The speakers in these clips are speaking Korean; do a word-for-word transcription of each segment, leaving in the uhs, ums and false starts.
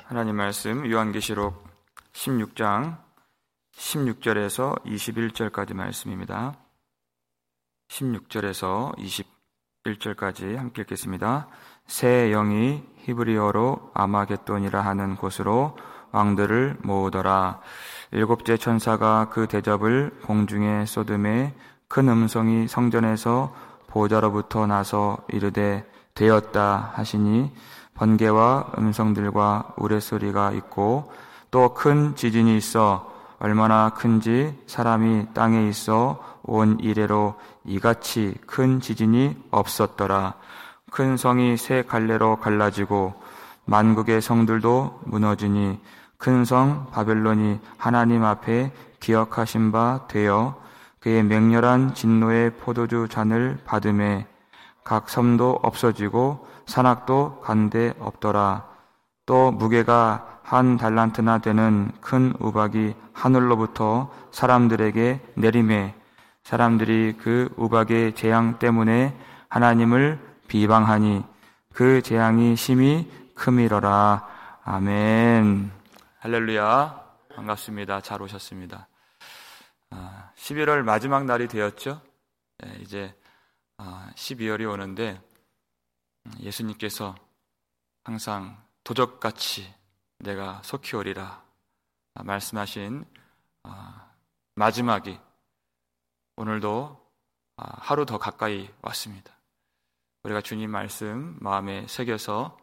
하나님 말씀 요한계시록 십육 장 십육 절에서 이십일 절까지 말씀입니다. 십육 절에서 이십일 절까지 함께 읽겠습니다. 새 영이 히브리어로 아마겟돈이라 하는 곳으로 왕들을 모으더라. 일곱째 천사가 그 대접을 공중에 쏟음에 큰 음성이 성전에서 보좌로부터 나서 이르되 되었다 하시니 번개와 음성들과 우레소리가 있고 또 큰 지진이 있어 얼마나 큰지 사람이 땅에 있어 온 이래로 이같이 큰 지진이 없었더라. 큰 성이 세 갈래로 갈라지고 만국의 성들도 무너지니 큰 성 바벨론이 하나님 앞에 기억하신 바 되어 그의 맹렬한 진노의 포도주 잔을 받음에 각 섬도 없어지고 산악도 간데 없더라. 또 무게가 한 달란트나 되는 큰 우박이 하늘로부터 사람들에게 내림에 사람들이 그 우박의 재앙 때문에 하나님을 비방하니 그 재앙이 심히 크미러라. 아멘. 할렐루야. 반갑습니다. 잘 오셨습니다. 아, 십일월 마지막 날이 되었죠. 네, 이제 아, 십이월이 오는데 예수님께서 항상 도적같이 내가 속히 오리라 말씀하신 마지막이 오늘도 하루 더 가까이 왔습니다. 우리가 주님 말씀 마음에 새겨서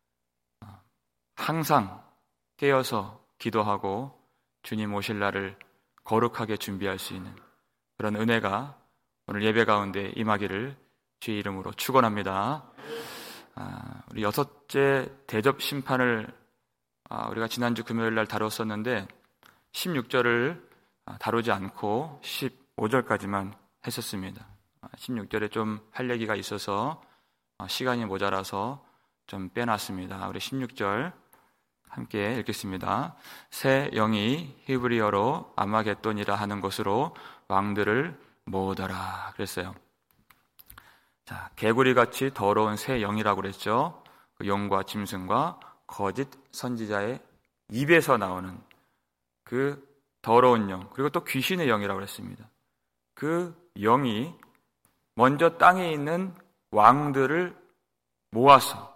항상 깨어서 기도하고 주님 오실 날을 거룩하게 준비할 수 있는 그런 은혜가 오늘 예배 가운데 임하기를 주의 이름으로 축원합니다. 아, 우리 여섯째 대접 심판을 아, 우리가 지난주 금요일 날 다뤘었는데 십육 절을 다루지 않고 십오 절까지만 했었습니다. 아, 십육 절에 좀 할 얘기가 있어서 아, 시간이 모자라서 좀 빼놨습니다. 우리 십육 절 함께 읽겠습니다. 새 영이 히브리어로 아마겟돈이라 하는 곳으로 왕들을 모으더라 그랬어요. 자, 개구리같이 더러운 새 영이라고 그랬죠. 그 용과 짐승과 거짓 선지자의 입에서 나오는 그 더러운 영, 그리고 또 귀신의 영이라고 그랬습니다. 그 영이 먼저 땅에 있는 왕들을 모아서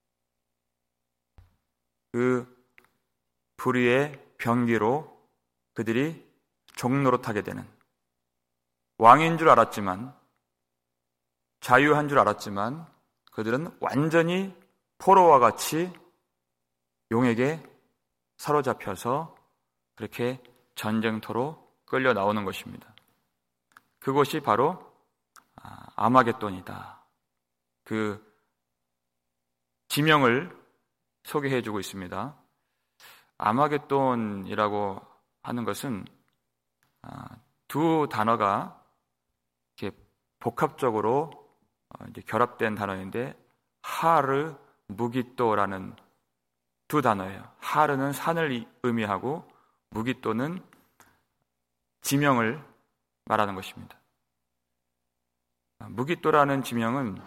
그 불의의 병기로 그들이 종노릇하게 되는, 왕인 줄 알았지만, 자유한 줄 알았지만 그들은 완전히 포로와 같이 용에게 사로잡혀서 그렇게 전쟁터로 끌려 나오는 것입니다. 그것이 바로 아마겟돈이다. 그 지명을 소개해주고 있습니다. 아마겟돈이라고 하는 것은 두 단어가 이렇게 복합적으로 이제 결합된 단어인데 하르, 무기또라는 두 단어예요. 하르는 산을 의미하고 무기또는 지명을 말하는 것입니다. 무기또라는 지명은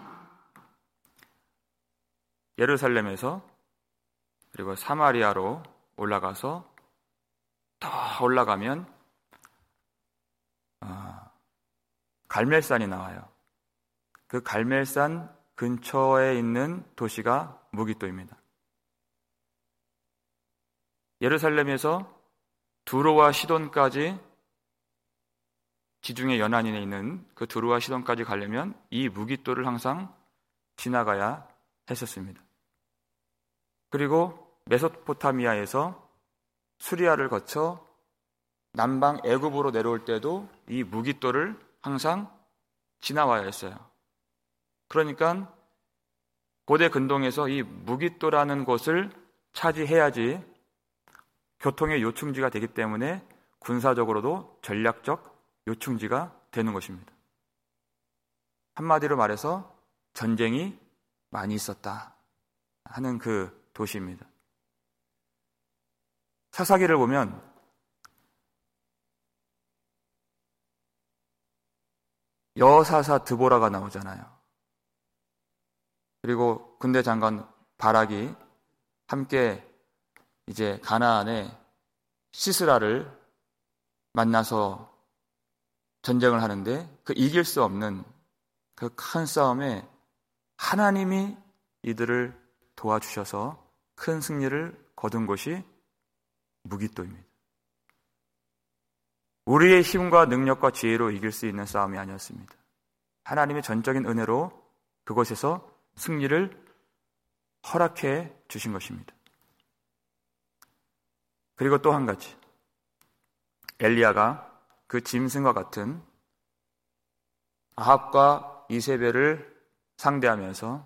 예루살렘에서 그리고 사마리아로 올라가서 더 올라가면 어, 갈멜산이 나와요. 그 갈멜산 근처에 있는 도시가 무기또입니다. 예루살렘에서 두로와 시돈까지 지중해 연안인에 있는 그 두로와 시돈까지 가려면 이 무기또를 항상 지나가야 했었습니다. 그리고 메소포타미아에서 수리아를 거쳐 남방 애굽으로 내려올 때도 이 무기또를 항상 지나와야 했어요. 그러니까 고대 근동에서 이 무기또라는 곳을 차지해야지 교통의 요충지가 되기 때문에 군사적으로도 전략적 요충지가 되는 것입니다. 한마디로 말해서 전쟁이 많이 있었다 하는 그 도시입니다. 사사기를 보면 여사사 드보라가 나오잖아요. 그리고 군대 장관 바락이 함께 이제 가나안에 시스라를 만나서 전쟁을 하는데 그 이길 수 없는 그 큰 싸움에 하나님이 이들을 도와주셔서 큰 승리를 거둔 것이 무깃도입니다. 우리의 힘과 능력과 지혜로 이길 수 있는 싸움이 아니었습니다. 하나님의 전적인 은혜로 그곳에서 승리를 허락해 주신 것입니다. 그리고 또 한 가지, 엘리야가 그 짐승과 같은 아합과 이세벨을 상대하면서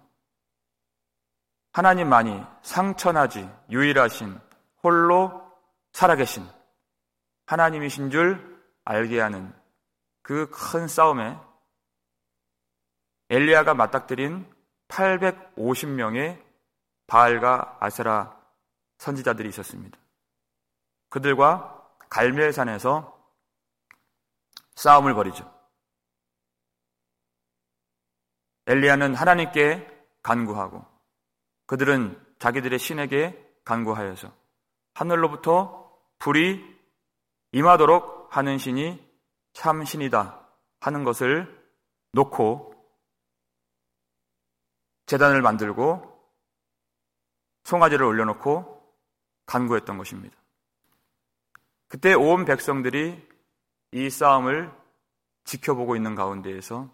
하나님만이 상천하지 유일하신 홀로 살아계신 하나님이신 줄 알게 하는 그 큰 싸움에 엘리야가 맞닥뜨린 팔백오십 명의 바알과 아세라 선지자들이 있었습니다. 그들과 갈멜산에서 싸움을 벌이죠. 엘리야는 하나님께 간구하고 그들은 자기들의 신에게 간구하여서 하늘로부터 불이 임하도록 하는 신이 참 신이다 하는 것을 놓고 제단을 만들고 송아지를 올려놓고 간구했던 것입니다. 그때 온 백성들이 이 싸움을 지켜보고 있는 가운데에서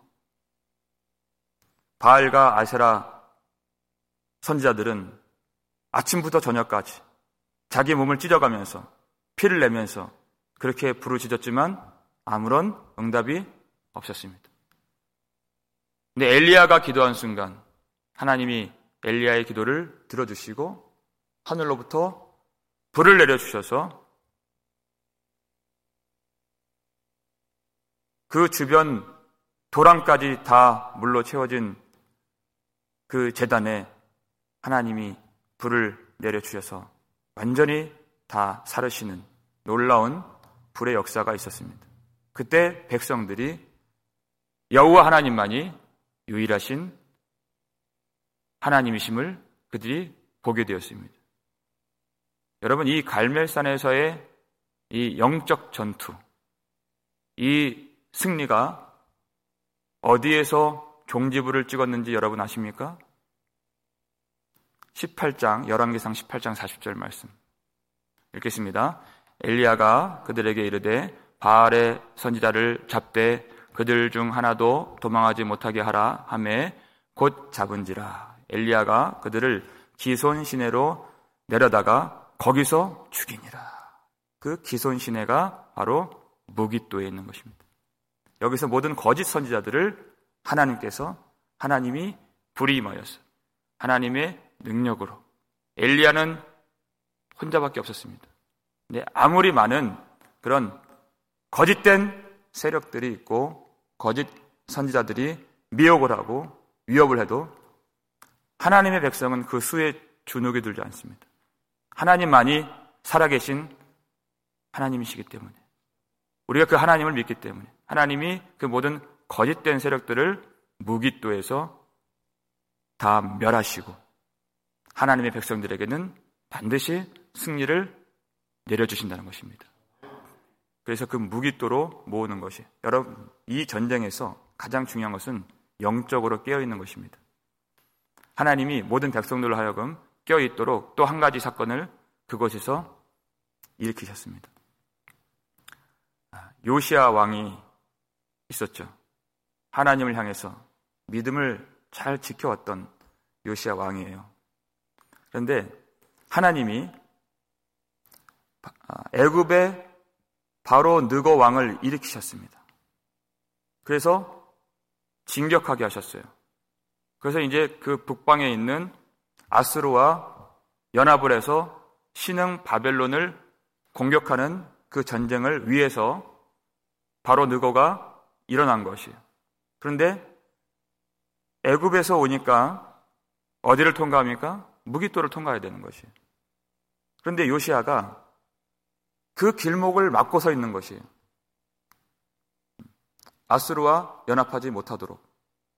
바알과 아세라 선지자들은 아침부터 저녁까지 자기 몸을 찢어가면서 피를 내면서 그렇게 부르짖었지만 아무런 응답이 없었습니다. 근데 엘리야가 기도한 순간 하나님이 엘리야의 기도를 들어주시고 하늘로부터 불을 내려주셔서 그 주변 도랑까지 다 물로 채워진 그 제단에 하나님이 불을 내려주셔서 완전히 다 사르시는 놀라운 불의 역사가 있었습니다. 그때 백성들이 여호와 하나님만이 유일하신 하나님이심을 그들이 보게 되었습니다. 여러분, 이 갈멜산에서의 이 영적 전투, 이 승리가 어디에서 종지부를 찍었는지 여러분 아십니까? 십팔 장, 열왕기상 십팔 장 사십 절 말씀 읽겠습니다. 엘리야가 그들에게 이르되 바알의 선지자를 잡되 그들 중 하나도 도망하지 못하게 하라 하매 곧 잡은지라. 엘리야가 그들을 기손 시내로 내려다가 거기서 죽이니라. 그 기손 시내가 바로 무깃도에 있는 것입니다. 여기서 모든 거짓 선지자들을 하나님께서 하나님이 불이 임하였어요. 하나님의 능력으로. 엘리야는 혼자밖에 없었습니다. 근데 아무리 많은 그런 거짓된 세력들이 있고 거짓 선지자들이 미혹을 하고 위협을 해도 하나님의 백성은 그 수에 주눅이 들지 않습니다. 하나님만이 살아계신 하나님이시기 때문에, 우리가 그 하나님을 믿기 때문에 하나님이 그 모든 거짓된 세력들을 무깃도에서 다 멸하시고 하나님의 백성들에게는 반드시 승리를 내려주신다는 것입니다. 그래서 그 무깃도로 모으는 것이, 여러분, 이 전쟁에서 가장 중요한 것은 영적으로 깨어있는 것입니다. 하나님이 모든 백성들로 하여금 깨어있도록 또 한 가지 사건을 그곳에서 일으키셨습니다. 요시야 왕이 있었죠. 하나님을 향해서 믿음을 잘 지켜왔던 요시야 왕이에요. 그런데 하나님이 애굽의 바로 느고 왕을 일으키셨습니다. 그래서 진격하게 하셨어요. 그래서 이제 그 북방에 있는 아수르와 연합을 해서 신흥 바벨론을 공격하는 그 전쟁을 위해서 바로 느고가 일어난 것이에요. 그런데 애굽에서 오니까 어디를 통과합니까? 무깃도를 통과해야 되는 것이에요. 그런데 요시야가 그 길목을 막고 서 있는 것이에요. 아수르와 연합하지 못하도록.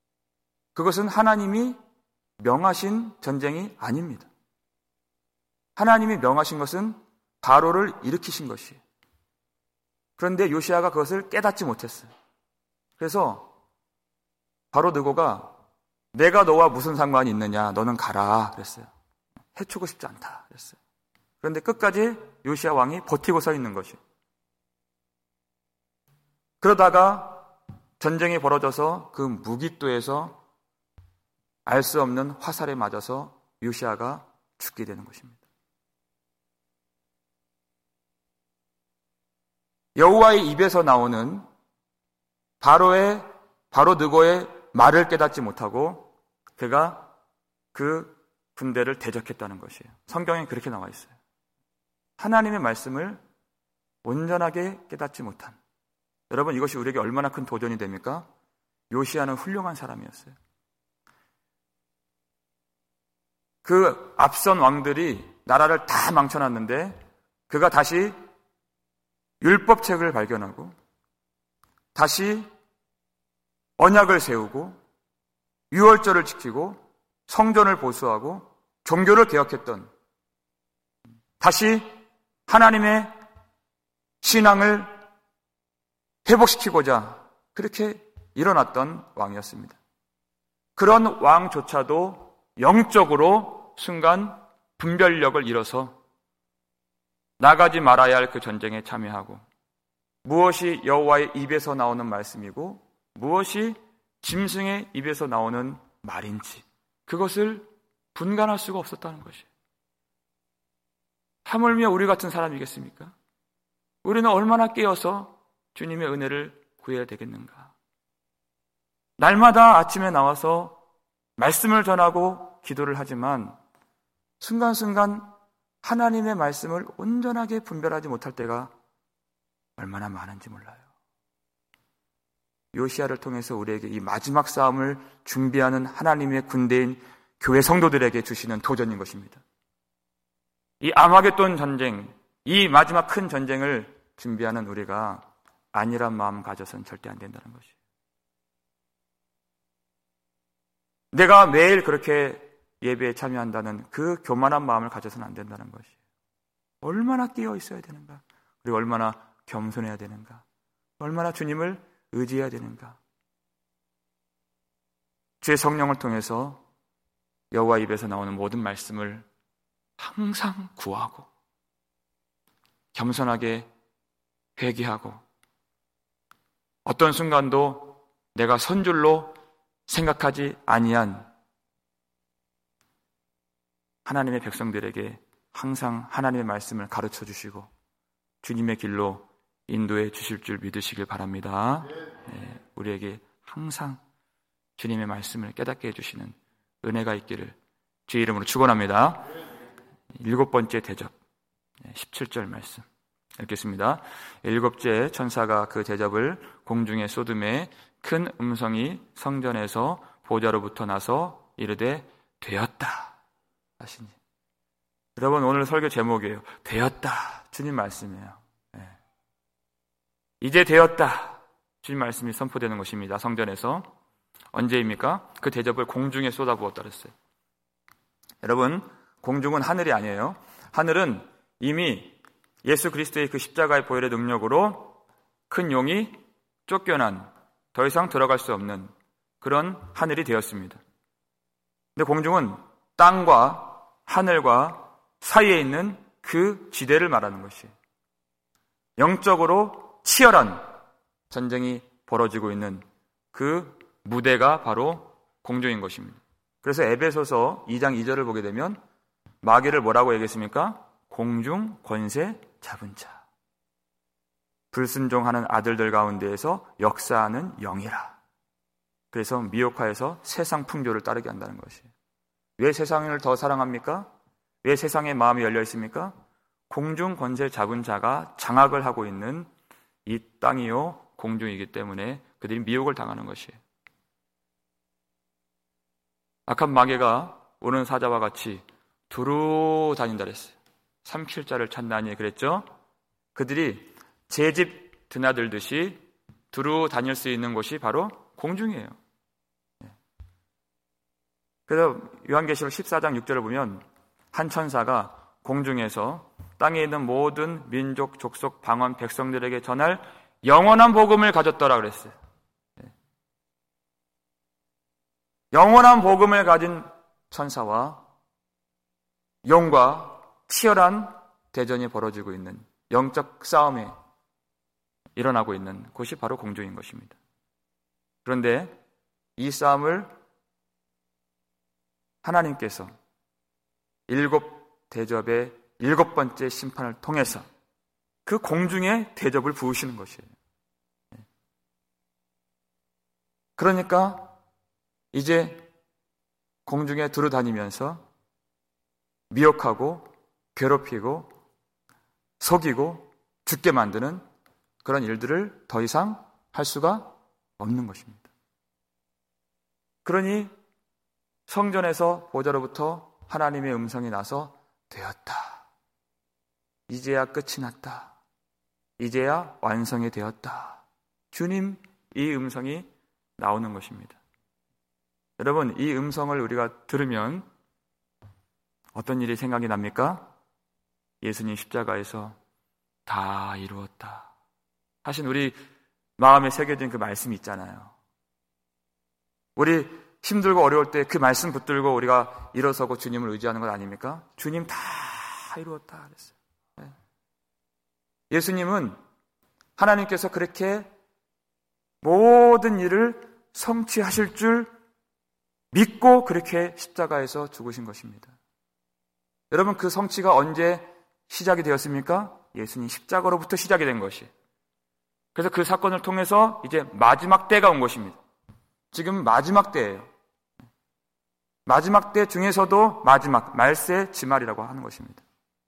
그것은 하나님이 명하신 전쟁이 아닙니다. 하나님이 명하신 것은 바로를 일으키신 것이에요. 그런데 요시야가 그것을 깨닫지 못했어요. 그래서 바로 느고가 내가 너와 무슨 상관이 있느냐, 너는 가라 그랬어요. 해치고 싶지 않다 그랬어요. 그런데 끝까지 요시야 왕이 버티고 서 있는 것이에요. 그러다가 전쟁이 벌어져서 그 무깃도에서 알 수 없는 화살에 맞아서 요시야가 죽게 되는 것입니다. 여호와의 입에서 나오는 바로의 바로 느고의 말을 깨닫지 못하고 그가 그 군대를 대적했다는 것이에요. 성경에 그렇게 나와 있어요. 하나님의 말씀을 온전하게 깨닫지 못한. 여러분, 이것이 우리에게 얼마나 큰 도전이 됩니까? 요시야는 훌륭한 사람이었어요. 그 앞선 왕들이 나라를 다 망쳐놨는데 그가 다시 율법책을 발견하고 다시 언약을 세우고 유월절을 지키고 성전을 보수하고 종교를 개혁했던, 다시 하나님의 신앙을 회복시키고자 그렇게 일어났던 왕이었습니다. 그런 왕조차도 영적으로 순간 분별력을 잃어서 나가지 말아야 할 그 전쟁에 참여하고, 무엇이 여호와의 입에서 나오는 말씀이고 무엇이 짐승의 입에서 나오는 말인지 그것을 분간할 수가 없었다는 것이에요. 하물며 우리 같은 사람이겠습니까? 우리는 얼마나 깨어서 주님의 은혜를 구해야 되겠는가? 날마다 아침에 나와서 말씀을 전하고 기도를 하지만 순간순간 하나님의 말씀을 온전하게 분별하지 못할 때가 얼마나 많은지 몰라요. 요시야를 통해서 우리에게 이 마지막 싸움을 준비하는 하나님의 군대인 교회 성도들에게 주시는 도전인 것입니다. 이 아마겟돈 전쟁, 이 마지막 큰 전쟁을 준비하는 우리가 안일한 마음 가져서는 절대 안 된다는 것이에요. 내가 매일 그렇게 예배에 참여한다는 그 교만한 마음을 가져서는 안 된다는 것이에요. 얼마나 끼어 있어야 되는가? 그리고 얼마나 겸손해야 되는가? 얼마나 주님을 의지해야 되는가? 주의 성령을 통해서 여호와 입에서 나오는 모든 말씀을 항상 구하고 겸손하게 회개하고, 어떤 순간도 내가 선줄로 생각하지 아니한 하나님의 백성들에게 항상 하나님의 말씀을 가르쳐 주시고 주님의 길로 인도해 주실 줄 믿으시길 바랍니다. 네, 우리에게 항상 주님의 말씀을 깨닫게 해주시는 은혜가 있기를 주의 이름으로 축원합니다. 일곱 번째 대접, 십칠 절 말씀 읽겠습니다. 일곱째 천사가 그 대접을 공중에 쏟음에 큰 음성이 성전에서 보좌로부터 나서 이르되 되었다 하시니. 여러분, 오늘 설교 제목이에요. 되었다. 주님 말씀이에요. 네. 이제 되었다. 주님 말씀이 선포되는 것입니다. 성전에서. 언제입니까? 그 대접을 공중에 쏟아부었다 그랬어요. 여러분, 공중은 하늘이 아니에요. 하늘은 이미 예수 그리스도의 그 십자가의 보혈의 능력으로 큰 용이 쫓겨난, 더 이상 들어갈 수 없는 그런 하늘이 되었습니다. 근데 공중은 땅과 하늘과 사이에 있는 그 지대를 말하는 것이에요. 영적으로 치열한 전쟁이 벌어지고 있는 그 무대가 바로 공중인 것입니다. 그래서 에베소서 이 장 이 절을 보게 되면 마귀를 뭐라고 얘기했습니까? 공중 권세 잡은 자, 불순종하는 아들들 가운데에서 역사하는 영이라. 그래서 미혹하여서 세상 풍조를 따르게 한다는 것이에요. 왜 세상을 더 사랑합니까? 왜 세상의 마음이 열려 있습니까? 공중 권세 잡은 자가 장악을 하고 있는 이 땅이요 공중이기 때문에 그들이 미혹을 당하는 것이에요. 악한 마귀가 오는 사자와 같이 두루 다닌다 그랬어요. 삼킬 자를 찾나니 그랬죠? 그들이 제 집 드나들듯이 두루 다닐 수 있는 곳이 바로 공중이에요. 그래서 요한계시록 십사 장 육 절을 보면 한 천사가 공중에서 땅에 있는 모든 민족, 족속, 방언, 백성들에게 전할 영원한 복음을 가졌더라 그랬어요. 영원한 복음을 가진 천사와 용과 치열한 대전이 벌어지고 있는 영적 싸움이 일어나고 있는 곳이 바로 공중인 것입니다. 그런데 이 싸움을 하나님께서 일곱 대접의 일곱 번째 심판을 통해서 그 공중에 대접을 부으시는 것이에요. 그러니까 이제 공중에 두루다니면서 미혹하고 괴롭히고 속이고 죽게 만드는 그런 일들을 더 이상 할 수가 없는 것입니다. 그러니 성전에서 보좌로부터 하나님의 음성이 나서 되었다. 이제야 끝이 났다. 이제야 완성이 되었다. 주님, 이 음성이 나오는 것입니다. 여러분, 이 음성을 우리가 들으면 어떤 일이 생각이 납니까? 예수님 십자가에서 다 이루었다 하신 우리 마음에 새겨진 그 말씀이 있잖아요. 우리 힘들고 어려울 때 그 말씀 붙들고 우리가 일어서고 주님을 의지하는 것 아닙니까? 주님 다 이루었다 그랬어요. 네. 예수님은 하나님께서 그렇게 모든 일을 성취하실 줄 믿고 그렇게 십자가에서 죽으신 것입니다. 여러분, 그 성취가 언제 시작이 되었습니까? 예수님 십자가로부터 시작이 된 것이. 그래서 그 사건을 통해서 이제 마지막 때가 온 것입니다. 지금 마지막 때예요. 마지막 때 중에서도 마지막, 말세 지말이라고 하는 것입니다.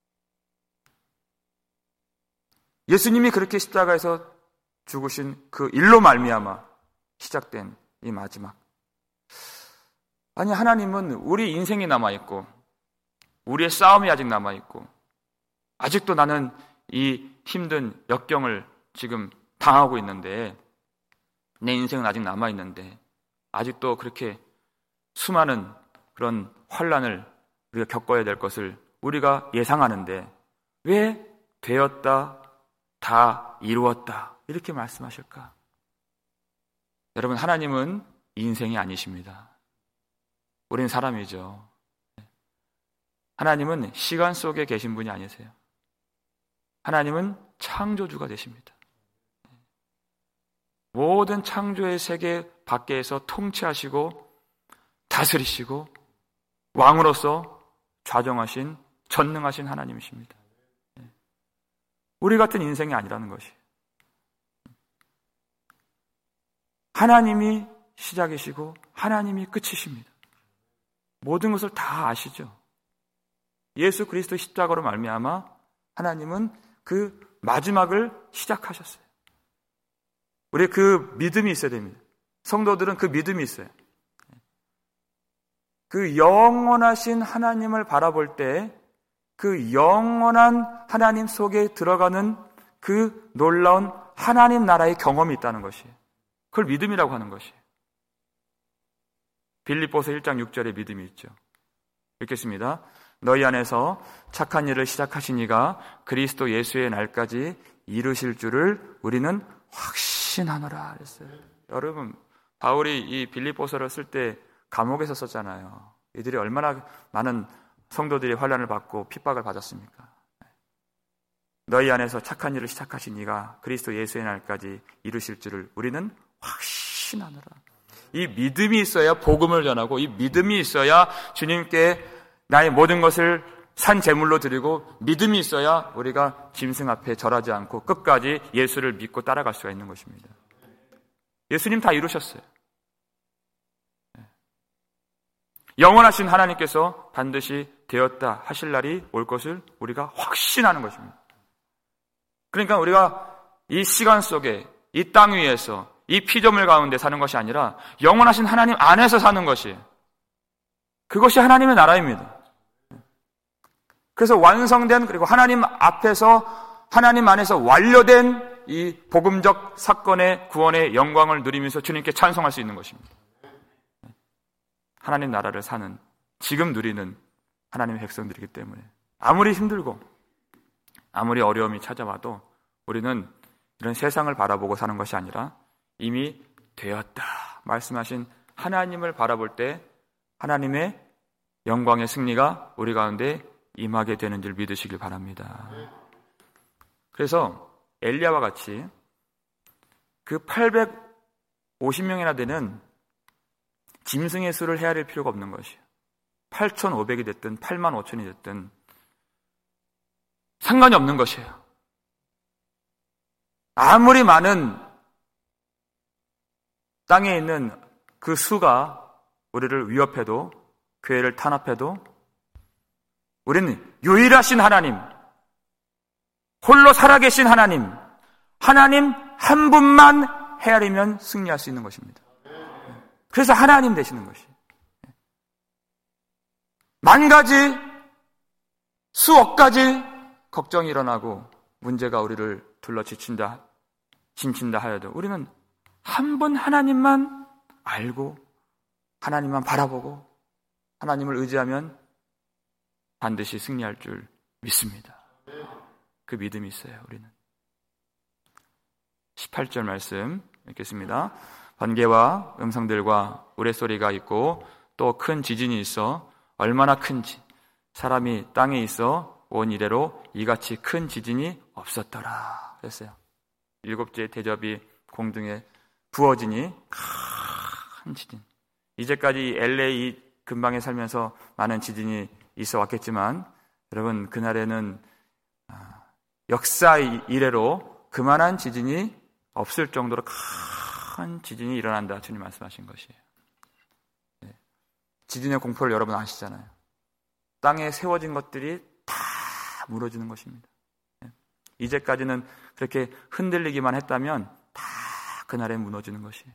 예수님이 그렇게 십자가에서 죽으신 그 일로 말미암아 시작된 이 마지막. 아니, 하나님은 우리 인생이 남아있고 우리의 싸움이 아직 남아있고 아직도 나는 이 힘든 역경을 지금 당하고 있는데, 내 인생은 아직 남아있는데 아직도 그렇게 수많은 그런 환난을 우리가 겪어야 될 것을 우리가 예상하는데 왜 되었다, 다 이루었다 이렇게 말씀하실까? 여러분, 하나님은 인생이 아니십니다. 우리는 사람이죠. 하나님은 시간 속에 계신 분이 아니세요. 하나님은 창조주가 되십니다. 모든 창조의 세계 밖에서 통치하시고 다스리시고 왕으로서 좌정하신 전능하신 하나님이십니다. 우리 같은 인생이 아니라는 것이. 하나님이 시작이시고 하나님이 끝이십니다. 모든 것을 다 아시죠. 예수 그리스도 십자가로 말미암아 하나님은 그 마지막을 시작하셨어요. 우리 그 믿음이 있어야 됩니다. 성도들은 그 믿음이 있어요. 그 영원하신 하나님을 바라볼 때 그 영원한 하나님 속에 들어가는 그 놀라운 하나님 나라의 경험이 있다는 것이에요. 그걸 믿음이라고 하는 것이에요. 빌립보서 일 장 육 절에 믿음이 있죠. 읽겠습니다. 너희 안에서 착한 일을 시작하신 이가 그리스도 예수의 날까지 이루실 줄을 우리는 확신하노라 그랬어요. 여러분, 바울이 이 빌립보서를 쓸 때 감옥에서 썼잖아요. 이들이 얼마나 많은 성도들이 환난을 받고 핍박을 받았습니까? 너희 안에서 착한 일을 시작하신 이가 그리스도 예수의 날까지 이루실 줄을 우리는 확신하노라. 이 믿음이 있어야 복음을 전하고, 이 믿음이 있어야 주님께 나의 모든 것을 산 제물로 드리고, 믿음이 있어야 우리가 짐승 앞에 절하지 않고 끝까지 예수를 믿고 따라갈 수가 있는 것입니다. 예수님 다 이루셨어요. 영원하신 하나님께서 반드시 되었다 하실 날이 올 것을 우리가 확신하는 것입니다. 그러니까 우리가 이 시간 속에, 이 땅 위에서, 이 피조물 가운데 사는 것이 아니라 영원하신 하나님 안에서 사는 것이, 그것이 하나님의 나라입니다. 그래서 완성된, 그리고 하나님 앞에서, 하나님 안에서 완료된 이 복음적 사건의 구원의 영광을 누리면서 주님께 찬송할 수 있는 것입니다. 하나님 나라를 사는, 지금 누리는 하나님의 백성들이기 때문에 아무리 힘들고 아무리 어려움이 찾아와도 우리는 이런 세상을 바라보고 사는 것이 아니라 이미 되었다 말씀하신 하나님을 바라볼 때 하나님의 영광의 승리가 우리 가운데 임하게 되는 줄 믿으시길 바랍니다. 그래서 엘리야와 같이 그 팔백오십 명이나 되는 짐승의 수를 헤아릴 필요가 없는 것이에요. 팔천오백이 됐든 팔만 오천이 됐든 상관이 없는 것이에요. 아무리 많은 땅에 있는 그 수가 우리를 위협해도 교회를 탄압해도 우리는 유일하신 하나님, 홀로 살아계신 하나님, 하나님 한 분만 헤아리면 승리할 수 있는 것입니다. 그래서 하나님 되시는 것이. 만 가지, 수억 가지 걱정이 일어나고 문제가 우리를 둘러 지친다, 짐친다 하여도 우리는 한 분 하나님만 알고 하나님만 바라보고 하나님을 의지하면 반드시 승리할 줄 믿습니다. 그 믿음이 있어요, 우리는. 십팔 절 말씀 읽겠습니다. 번개와 음성들과 우레소리가 있고 또 큰 지진이 있어 얼마나 큰지 사람이 땅에 있어 온 이래로 이같이 큰 지진이 없었더라 그랬어요. 일곱째 대접이 공중에 부어지니 큰 지진. 이제까지 엘에이 근방에 살면서 많은 지진이 있어 왔겠지만 여러분 그날에는 역사 이래로 그만한 지진이 없을 정도로 큰 지진이 일어난다 주님 말씀하신 것이에요. 네. 지진의 공포를 여러분 아시잖아요. 땅에 세워진 것들이 다 무너지는 것입니다. 네. 이제까지는 그렇게 흔들리기만 했다면 다 그날에 무너지는 것이에요.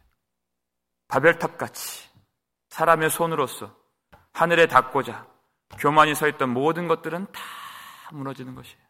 바벨탑같이 사람의 손으로서 하늘에 닿고자 교만이 서 있던 모든 것들은 다 무너지는 것이에요.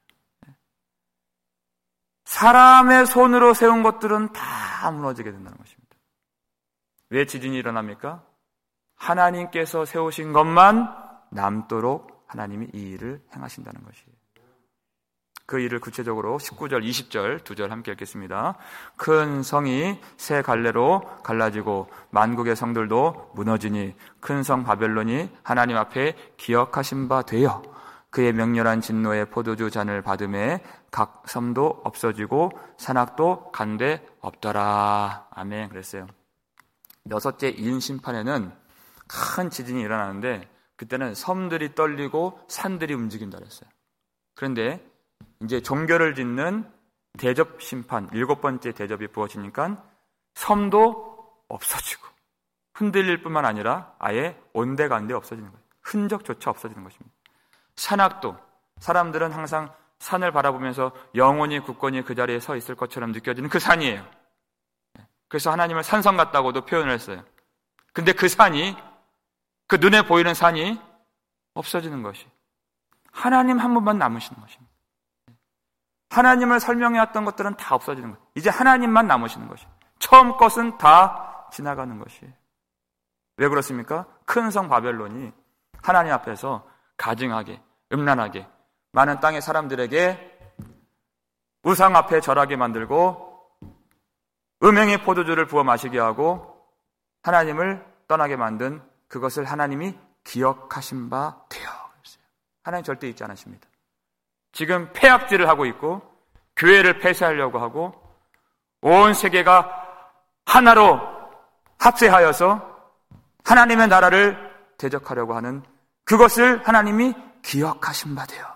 사람의 손으로 세운 것들은 다 무너지게 된다는 것입니다. 왜 지진이 일어납니까? 하나님께서 세우신 것만 남도록 하나님이 이 일을 행하신다는 것이에요. 그 일을 구체적으로 십구 절, 이십 절 두 절 함께 읽겠습니다. 큰 성이 세 갈래로 갈라지고 만국의 성들도 무너지니 큰 성 바벨론이 하나님 앞에 기억하신 바 되어 그의 명렬한 진노의 포도주 잔을 받음에 각 섬도 없어지고 산악도 간데 없더라. 아멘. 그랬어요. 여섯째 인심판에는 큰 지진이 일어나는데 그때는 섬들이 떨리고 산들이 움직인다 그랬어요. 그런데 이제 종교를 짓는 대접 심판, 일곱 번째 대접이 부어지니까 섬도 없어지고 흔들릴 뿐만 아니라 아예 온데간데 없어지는 거예요. 흔적조차 없어지는 것입니다. 산악도, 사람들은 항상 산을 바라보면서 영원히 굳건히 그 자리에 서 있을 것처럼 느껴지는 그 산이에요. 그래서 하나님을 산성 같다고도 표현을 했어요. 근데 그 산이, 그 눈에 보이는 산이 없어지는 것이 하나님 한 분만 남으시는 것입니다. 하나님을 설명해왔던 것들은 다 없어지는 거예요. 이제 하나님만 남으시는 것이에요. 처음 것은 다 지나가는 것이에요. 왜 그렇습니까? 큰 성 바벨론이 하나님 앞에서 가증하게, 음란하게 많은 땅의 사람들에게 우상 앞에 절하게 만들고 음행의 포도주를 부어 마시게 하고 하나님을 떠나게 만든 그것을 하나님이 기억하신 바 되어. 하나님 절대 잊지 않으십니다. 지금 폐악질을 하고 있고 교회를 폐쇄하려고 하고 온 세계가 하나로 합세하여서 하나님의 나라를 대적하려고 하는 그것을 하나님이 기억하신 바 되어.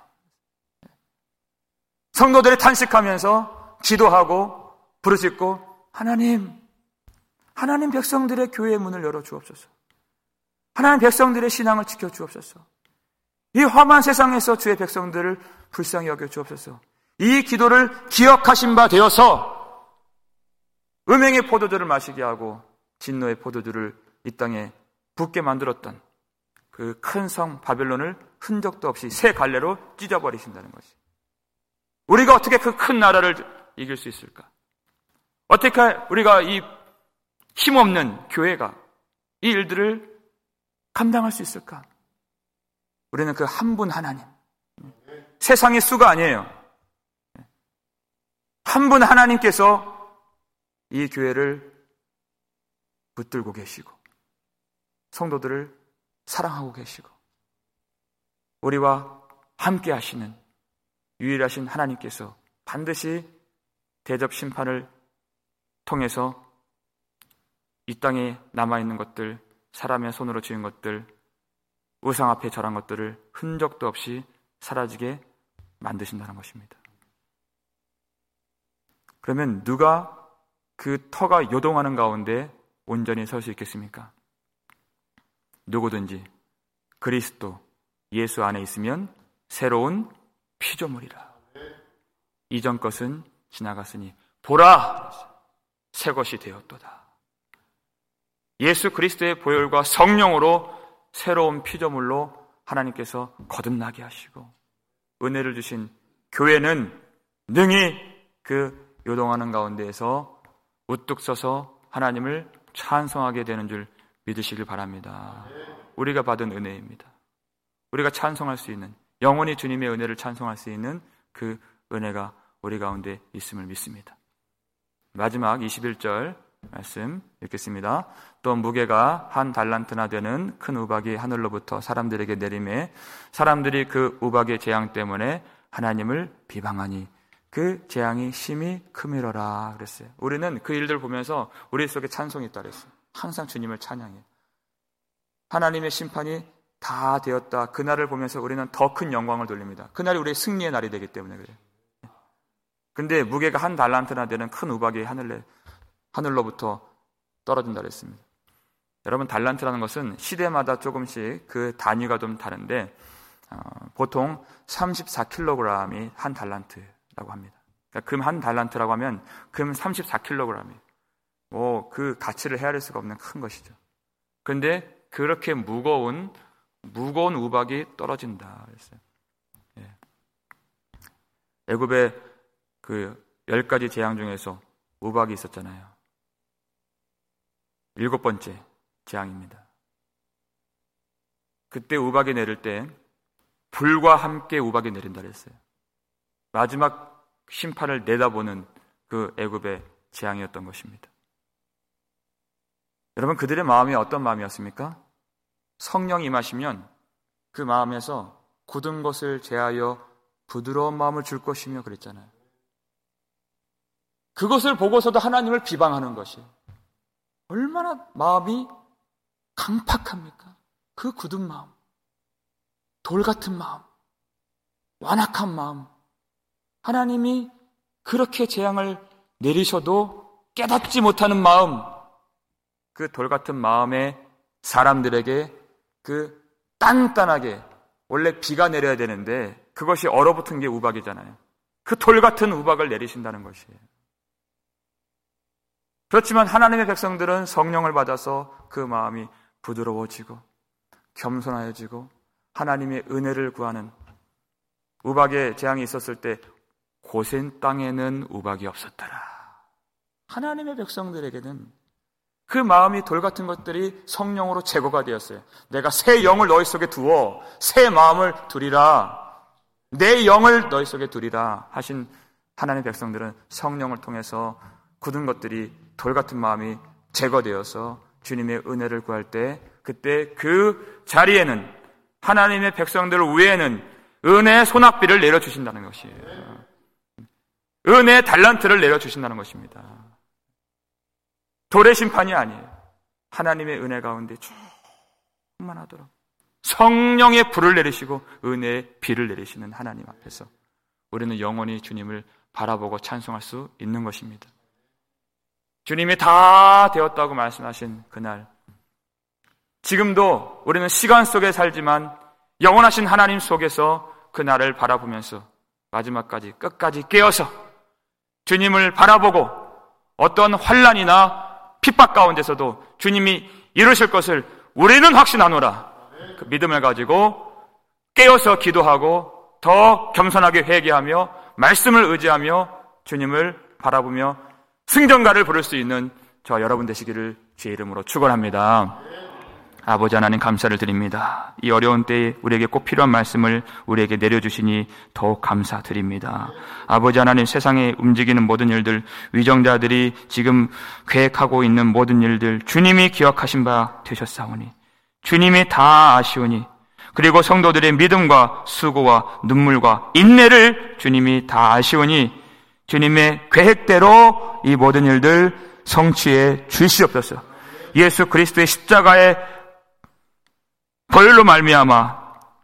성도들이 탄식하면서 기도하고 부르짖고 하나님, 하나님 백성들의 교회의 문을 열어 주옵소서. 하나님 백성들의 신앙을 지켜 주옵소서. 이 험한 세상에서 주의 백성들을 불쌍히 여겨 주옵소서. 이 기도를 기억하신 바 되어서 음행의 포도주를 마시게 하고 진노의 포도주를 이 땅에 붓게 만들었던 그 큰 성 바벨론을 흔적도 없이 세 갈래로 찢어버리신다는 것이. 우리가 어떻게 그 큰 나라를 이길 수 있을까? 어떻게 우리가 이 힘없는 교회가 이 일들을 감당할 수 있을까? 우리는 그 한 분 하나님, 세상의 수가 아니에요. 한 분 하나님께서 이 교회를 붙들고 계시고 성도들을 사랑하고 계시고 우리와 함께 하시는 유일하신 하나님께서 반드시 대접 심판을 통해서 이 땅에 남아있는 것들, 사람의 손으로 지은 것들, 우상 앞에 절한 것들을 흔적도 없이 사라지게 만드신다는 것입니다. 그러면 누가 그 터가 요동하는 가운데 온전히 설 수 있겠습니까? 누구든지 그리스도 예수 안에 있으면 새로운 피조물이라. 이전 것은 지나갔으니 보라 새 것이 되었도다. 예수 그리스도의 보혈과 성령으로 새로운 피조물로 하나님께서 거듭나게 하시고 은혜를 주신 교회는 능히 그 요동하는 가운데에서 우뚝 서서 하나님을 찬송하게 되는 줄 믿으시길 바랍니다. 우리가 받은 은혜입니다. 우리가 찬송할 수 있는, 영원히 주님의 은혜를 찬송할 수 있는 그 은혜가 우리 가운데 있음을 믿습니다. 마지막 이십일 절 말씀 읽겠습니다. 또 무게가 한 달란트나 되는 큰 우박이 하늘로부터 사람들에게 내림에 사람들이 그 우박의 재앙 때문에 하나님을 비방하니 그 재앙이 심히 크미러라 그랬어요. 우리는 그 일들 보면서 우리 속에 찬송이 있다 그랬어요. 항상 주님을 찬양해요. 하나님의 심판이 다 되었다. 그날을 보면서 우리는 더 큰 영광을 돌립니다. 그날이 우리의 승리의 날이 되기 때문에 그래요. 근데 무게가 한 달란트나 되는 큰 우박이 하늘에, 하늘로부터 떨어진다 그랬습니다. 여러분, 달란트라는 것은 시대마다 조금씩 그 단위가 좀 다른데 어, 보통 삼십사 킬로그램이 한 달란트라고 합니다. 그러니까 금 한 달란트라고 하면 금 삼십사 킬로그램이에요. 뭐 그 가치를 헤아릴 수가 없는 큰 것이죠. 그런데 그렇게 무거운 무거운 우박이 떨어진다 그랬어요. 예. 애굽의 그 열 가지 재앙 중에서 우박이 있었잖아요. 일곱 번째 재앙입니다. 그때 우박이 내릴 때 불과 함께 우박이 내린다 그랬어요. 마지막 심판을 내다보는 그 애굽의 재앙이었던 것입니다. 여러분, 그들의 마음이 어떤 마음이었습니까? 성령이 임하시면 그 마음에서 굳은 것을 제하여 부드러운 마음을 줄 것이며 그랬잖아요. 그것을 보고서도 하나님을 비방하는 것이 얼마나 마음이 강팍합니까? 그 굳은 마음, 돌 같은 마음, 완악한 마음, 하나님이 그렇게 재앙을 내리셔도 깨닫지 못하는 마음, 그 돌 같은 마음의 사람들에게 그 단단하게, 원래 비가 내려야 되는데 그것이 얼어붙은 게 우박이잖아요. 그 돌 같은 우박을 내리신다는 것이에요. 그렇지만 하나님의 백성들은 성령을 받아서 그 마음이 부드러워지고 겸손하여지고 하나님의 은혜를 구하는, 우박의 재앙이 있었을 때 고센 땅에는 우박이 없었더라. 하나님의 백성들에게는 그 마음이 돌 같은 것들이 성령으로 제거가 되었어요. 내가 새 영을 너희 속에 두어 새 마음을 두리라, 내 영을 너희 속에 두리라 하신 하나님의 백성들은 성령을 통해서 굳은 것들이, 돌 같은 마음이 제거되어서 주님의 은혜를 구할 때, 그때 그 자리에는 하나님의 백성들 위에는 은혜의 소낙비를 내려주신다는 것이에요. 은혜의 달란트를 내려주신다는 것입니다. 돌의 심판이 아니에요. 하나님의 은혜 가운데 충만하도록 성령의 불을 내리시고 은혜의 비를 내리시는 하나님 앞에서 우리는 영원히 주님을 바라보고 찬송할 수 있는 것입니다. 주님이 다 되었다고 말씀하신 그날, 지금도 우리는 시간 속에 살지만 영원하신 하나님 속에서 그날을 바라보면서 마지막까지 끝까지 깨어서 주님을 바라보고 어떤 환난이나 핍박 가운데서도 주님이 이루실 것을 우리는 확신하노라. 그 믿음을 가지고 깨어서 기도하고 더 겸손하게 회개하며 말씀을 의지하며 주님을 바라보며 승전가를 부를 수 있는 저와 여러분 되시기를 주의 이름으로 축원합니다. 아버지 하나님 감사를 드립니다. 이 어려운 때에 우리에게 꼭 필요한 말씀을 우리에게 내려주시니 더욱 감사드립니다. 아버지 하나님, 세상에 움직이는 모든 일들, 위정자들이 지금 계획하고 있는 모든 일들 주님이 기억하신 바 되셨사오니, 주님이 다 아시오니, 그리고 성도들의 믿음과 수고와 눈물과 인내를 주님이 다 아시오니 주님의 계획대로 이 모든 일들 성취해 주시옵소서. 예수 그리스도의 십자가의 보혈로 말미암아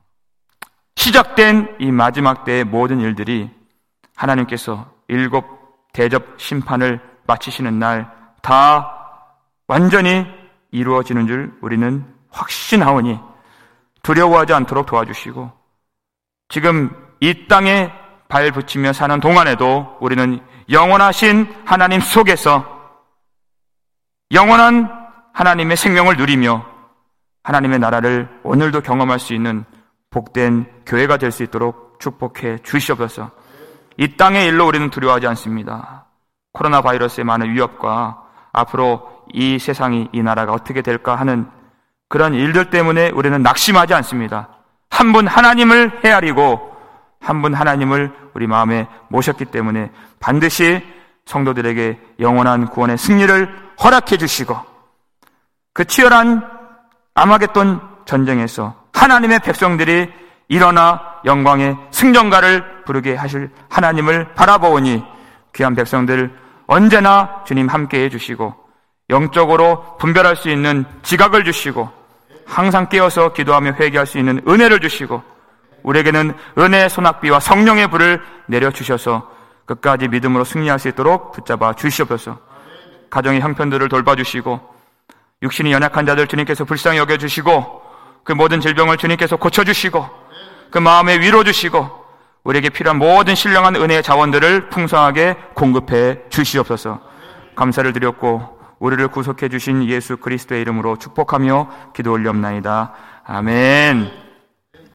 시작된 이 마지막 때의 모든 일들이 하나님께서 일곱 대접 심판을 마치시는 날 다 완전히 이루어지는 줄 우리는 확신하오니 두려워하지 않도록 도와주시고, 지금 이 땅에 발 붙이며 사는 동안에도 우리는 영원하신 하나님 속에서 영원한 하나님의 생명을 누리며 하나님의 나라를 오늘도 경험할 수 있는 복된 교회가 될 수 있도록 축복해 주시옵소서. 이 땅의 일로 우리는 두려워하지 않습니다. 코로나 바이러스의 많은 위협과 앞으로 이 세상이, 이 나라가 어떻게 될까 하는 그런 일들 때문에 우리는 낙심하지 않습니다. 한 분 하나님을 헤아리고 한 분 하나님을 우리 마음에 모셨기 때문에 반드시 성도들에게 영원한 구원의 승리를 허락해 주시고, 그 치열한 아마겟돈 전쟁에서 하나님의 백성들이 일어나 영광의 승전가를 부르게 하실 하나님을 바라보오니 귀한 백성들 언제나 주님 함께해 주시고 영적으로 분별할 수 있는 지각을 주시고 항상 깨어서 기도하며 회개할 수 있는 은혜를 주시고 우리에게는 은혜의 소낙비와 성령의 불을 내려주셔서 끝까지 믿음으로 승리할 수 있도록 붙잡아 주시옵소서. 가정의 형편들을 돌봐주시고 육신이 연약한 자들 주님께서 불쌍히 여겨주시고 그 모든 질병을 주님께서 고쳐주시고 그 마음에 위로 주시고 우리에게 필요한 모든 신령한 은혜의 자원들을 풍성하게 공급해 주시옵소서. 감사를 드렸고 우리를 구속해 주신 예수 그리스도의 이름으로 축복하며 기도 올리옵나이다. 아멘.